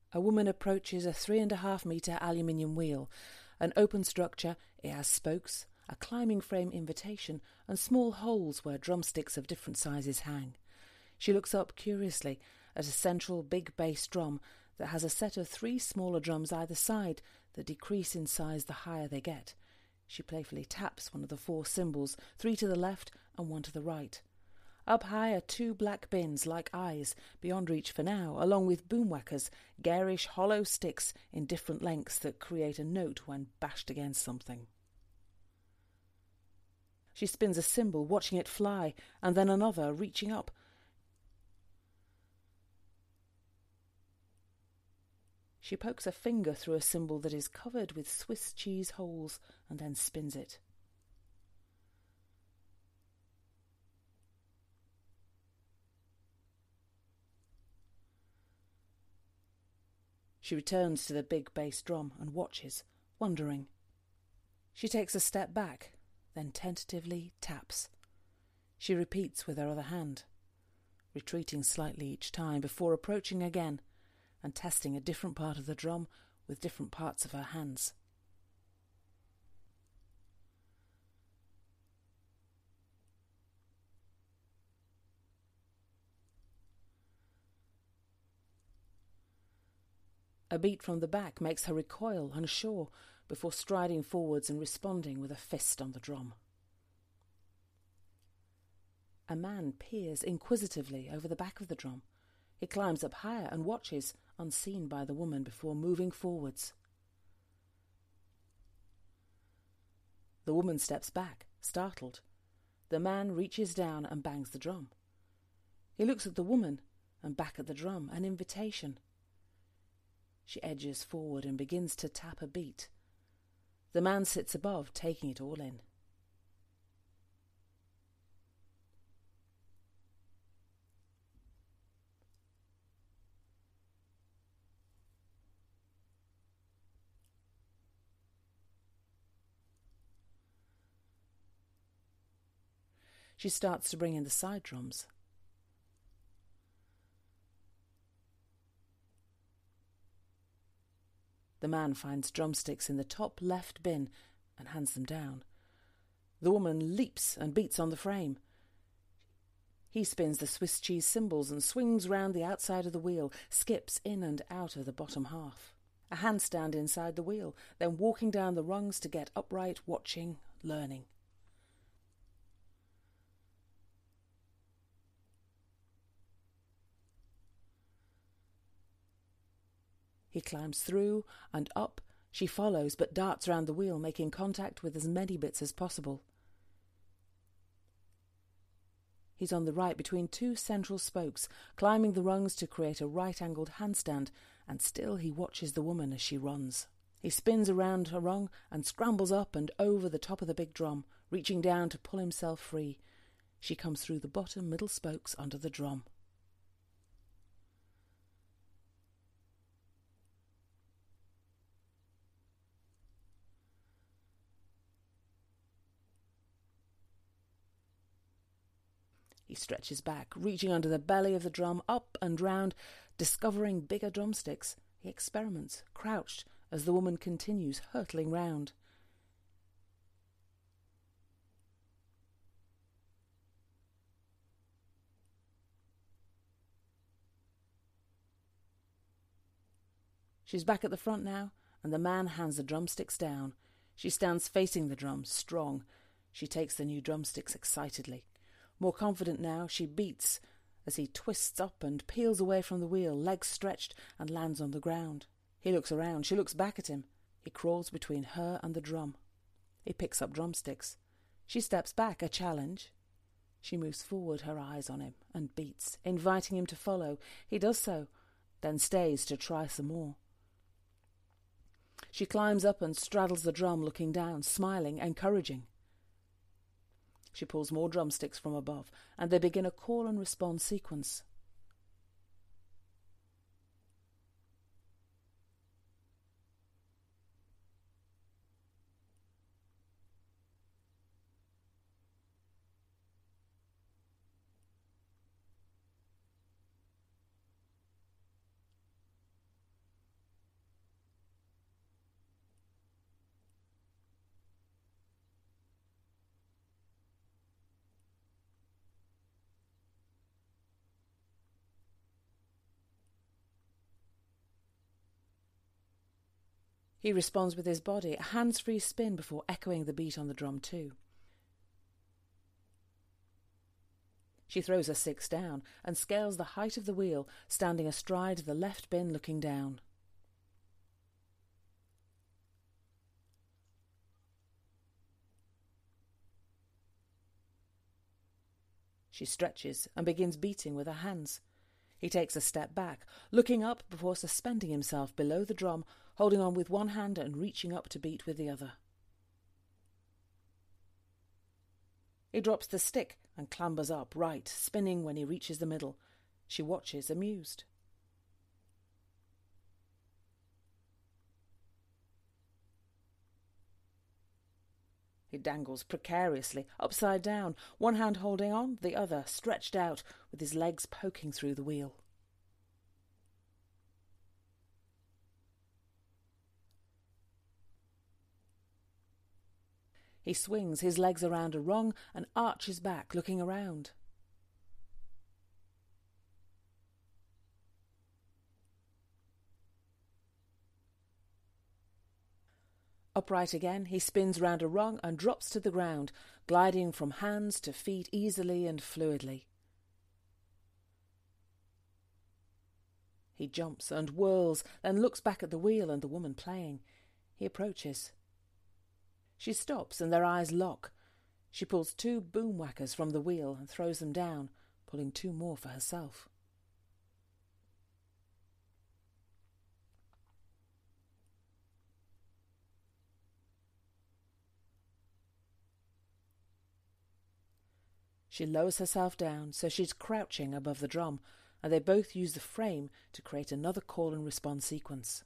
A woman approaches a 3.5-metre aluminium wheel, an open structure. It has spokes, a climbing frame invitation, and small holes where drumsticks of different sizes hang. She looks up curiously at a central big bass drum that has a set of 3 smaller drums either side that decrease in size the higher they get. She playfully taps one of the 4 cymbals, 3 to the left and 1 to the right. Up high are 2 black bins like eyes, beyond reach for now, along with boomwhackers, garish hollow sticks in different lengths that create a note when bashed against something. She spins a cymbal, watching it fly, and then another, reaching up. She pokes a finger through a cymbal that is covered with Swiss cheese holes and then spins it. She returns to the big bass drum and watches, wondering. She takes a step back, then tentatively taps. She repeats with her other hand, retreating slightly each time before approaching again and testing a different part of the drum with different parts of her hands. A beat from the back makes her recoil, unsure, before striding forwards and responding with a fist on the drum. A man peers inquisitively over the back of the drum. He climbs up higher and watches, unseen by the woman, before moving forwards. The woman steps back, startled. The man reaches down and bangs the drum. He looks at the woman and back at the drum, an invitation. She edges forward and begins to tap a beat. The man sits above, taking it all in. She starts to bring in the side drums. The man finds drumsticks in the top left bin and hands them down. The woman leaps and beats on the frame. He spins the Swiss cheese cymbals and swings round the outside of the wheel, skips in and out of the bottom half. A handstand inside the wheel, then walking down the rungs to get upright, watching, learning. He climbs through and up. She follows, but darts round the wheel, making contact with as many bits as possible. He's on the right between 2 central spokes, climbing the rungs to create a right-angled handstand, and still he watches the woman as she runs. He spins around a rung and scrambles up and over the top of the big drum, reaching down to pull himself free. She comes through the bottom middle spokes under the drum. He stretches back, reaching under the belly of the drum, up and round, discovering bigger drumsticks. He experiments, crouched, as the woman continues hurtling round. She's back at the front now, and the man hands the drumsticks down. She stands facing the drum, strong. She takes the new drumsticks excitedly. More confident now, she beats as he twists up and peels away from the wheel, legs stretched, and lands on the ground. He looks around. She looks back at him. He crawls between her and the drum. He picks up drumsticks. She steps back, a challenge. She moves forward, her eyes on him, and beats, inviting him to follow. He does so, then stays to try some more. She climbs up and straddles the drum, looking down, smiling, encouraging. She pulls more drumsticks from above, and they begin a call and response sequence. He responds with his body, a hands-free spin before echoing the beat on the drum too. She throws her six down and scales the height of the wheel, standing astride the left bin looking down. She stretches and begins beating with her hands. He takes a step back, looking up before suspending himself below the drum, holding on with one hand and reaching up to beat with the other. He drops the stick and clambers up, right, spinning when he reaches the middle. She watches, amused. He dangles precariously, upside down, one hand holding on, the other stretched out, with his legs poking through the wheel. He swings his legs around a rung and arches back, looking around. Upright again, he spins round a rung and drops to the ground, gliding from hands to feet easily and fluidly. He jumps and whirls, then looks back at the wheel and the woman playing. He approaches. She stops and their eyes lock. She pulls 2 boom whackers from the wheel and throws them down, pulling 2 more for herself. She lowers herself down so she's crouching above the drum, and they both use the frame to create another call and response sequence.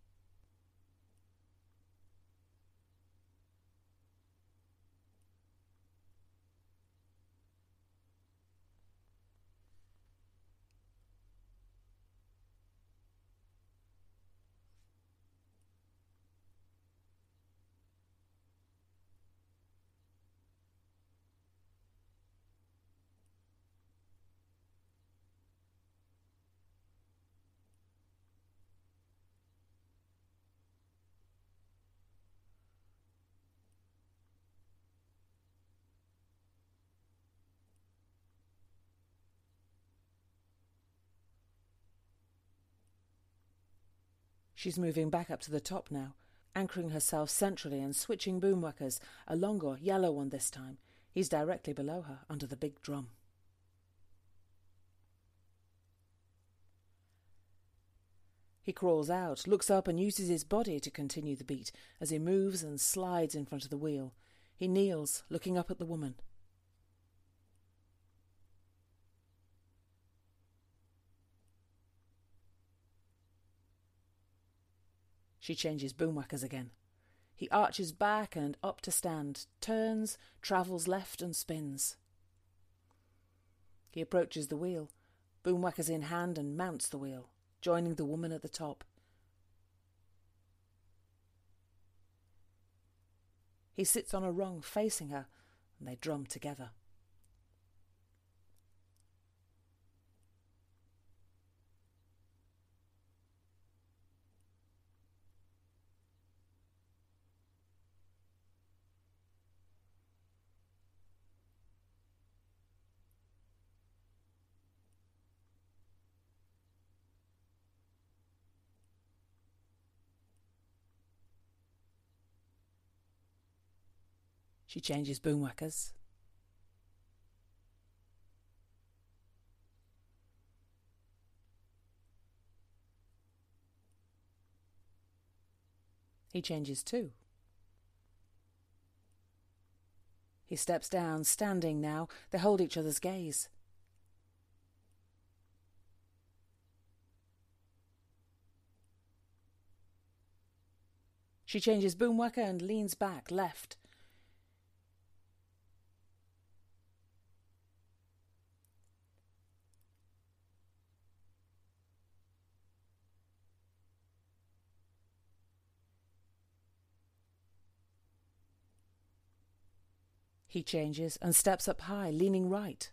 She's moving back up to the top now, anchoring herself centrally and switching boom whackers, a longer, yellow one this time. He's directly below her, under the big drum. He crawls out, looks up and uses his body to continue the beat as he moves and slides in front of the wheel. He kneels, looking up at the woman. She changes boom whackers again. He arches back and up to stand, turns, travels left and spins. He approaches the wheel, boom whackers in hand, and mounts the wheel, joining the woman at the top. He sits on a rung facing her, and they drum together. She changes boom whackers. He changes too. He steps down, standing now. They hold each other's gaze. She changes boom whacker and leans back, left. He changes and steps up high, leaning right.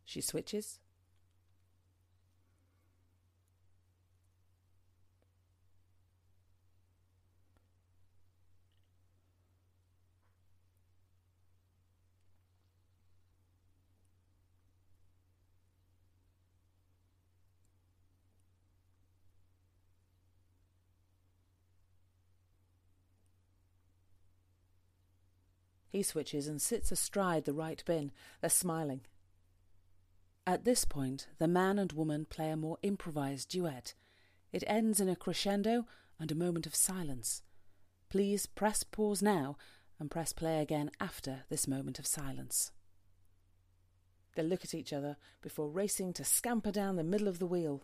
She switches. He switches and sits astride the right bin. They're smiling. At this point, the man and woman play a more improvised duet. It ends in a crescendo and a moment of silence. Please press pause now and press play again after this moment of silence. They look at each other before racing to scamper down the middle of the wheel.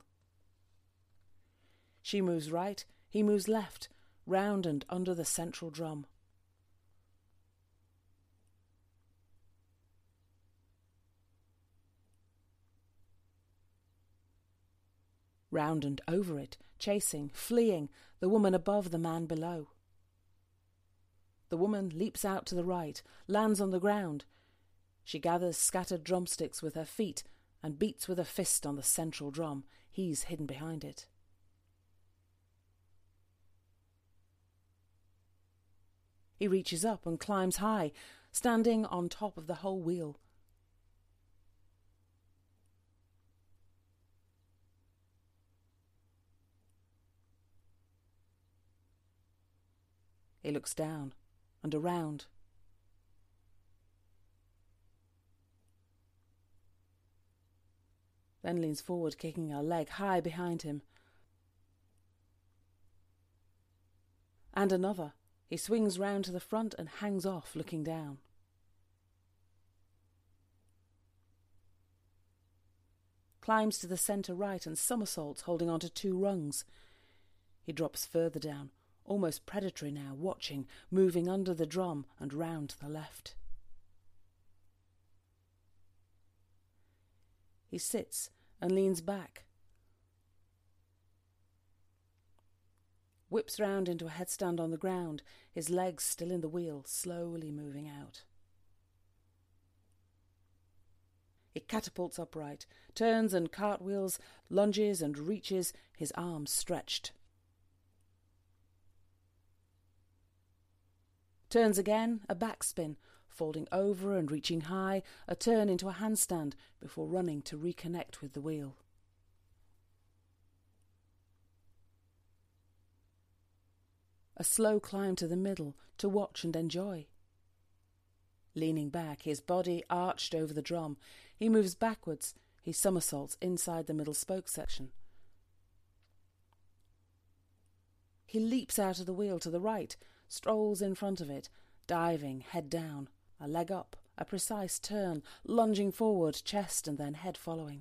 She moves right, he moves left, round and under the central drum. Round and over it, chasing, fleeing, the woman above, the man below. The woman leaps out to the right, lands on the ground. She gathers scattered drumsticks with her feet and beats with a fist on the central drum. He's hidden behind it. He reaches up and climbs high, standing on top of the whole wheel. He looks down and around. Then leans forward, kicking a leg high behind him. And another. He swings round to the front and hangs off, looking down. Climbs to the centre right and somersaults, holding onto 2 rungs. He drops further down, almost predatory now, watching, moving under the drum and round to the left. He sits and leans back. Whips round into a headstand on the ground, his legs still in the wheel, slowly moving out. He catapults upright, turns and cartwheels, lunges and reaches, his arms stretched. Turns again, a backspin, folding over and reaching high, a turn into a handstand before running to reconnect with the wheel. A slow climb to the middle to watch and enjoy. Leaning back, his body arched over the drum, he moves backwards, he somersaults inside the middle spoke section. He leaps out of the wheel to the right, strolls in front of it, diving head down, a leg up, a precise turn, lunging forward, chest and then head following.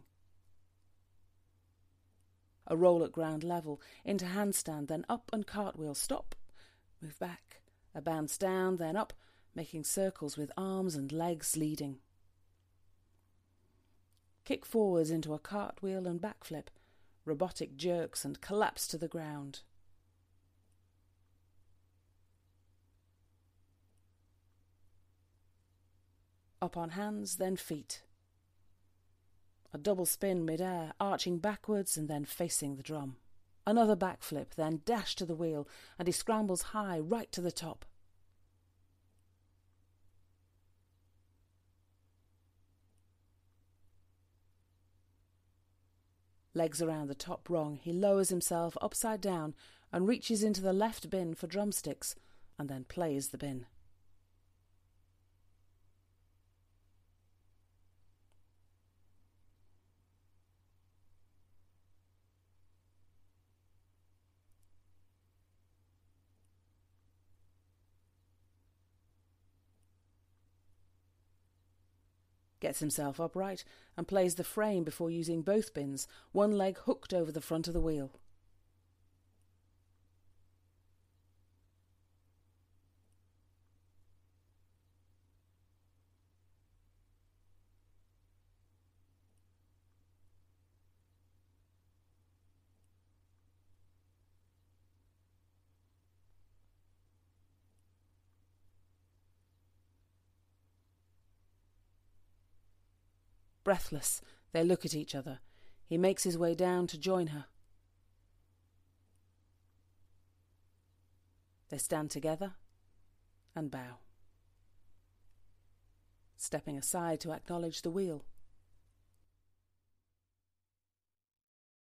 A roll at ground level, into handstand, then up and cartwheel, stop, move back, a bounce down, then up, making circles with arms and legs leading. Kick forwards into a cartwheel and backflip, robotic jerks and collapse to the ground. Up on hands, then feet. A double spin mid-air, arching backwards and then facing the drum. Another backflip, then dash to the wheel, and he scrambles high right to the top. Legs around the top rung, he lowers himself upside down and reaches into the left bin for drumsticks, and then plays the bin. Gets himself upright and plays the frame before using both bins, one leg hooked over the front of the wheel. Breathless, They look at each other. He makes his way down to join her. They stand together and bow, stepping aside to acknowledge the wheel.